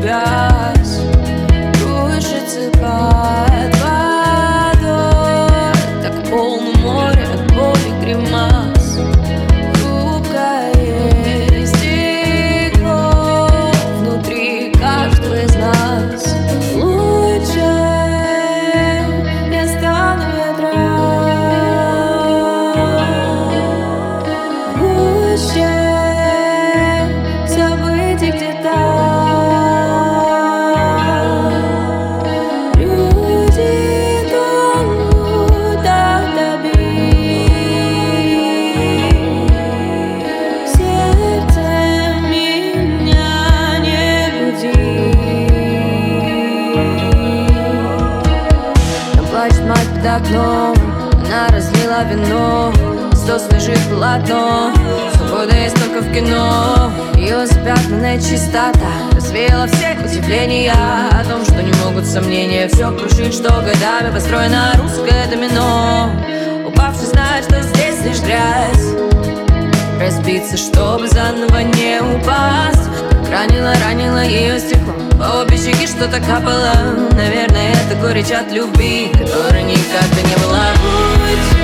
грязь кружится под водой. Так полно моря от боли гримас, хрупкое стекло внутри каждого из нас. Лучше я стану ветром, гуще событий где-то. Люди тонут от обид, сердце меня не буди. Там плачет мать под окном, она разлила вино, стол лежит полотно. Свобода есть только в кино, ее запятнанная чистота развеяла все удивления о том, что не могут сомнения все крушить, что годами построено русское домино. Упавший знает, что здесь лишь грязь, разбиться, чтобы заново не упасть. Так ранило ее стеклом, по обе щеки что-то капало. Наверное, это горечь от любви, которой никогда не было. Будь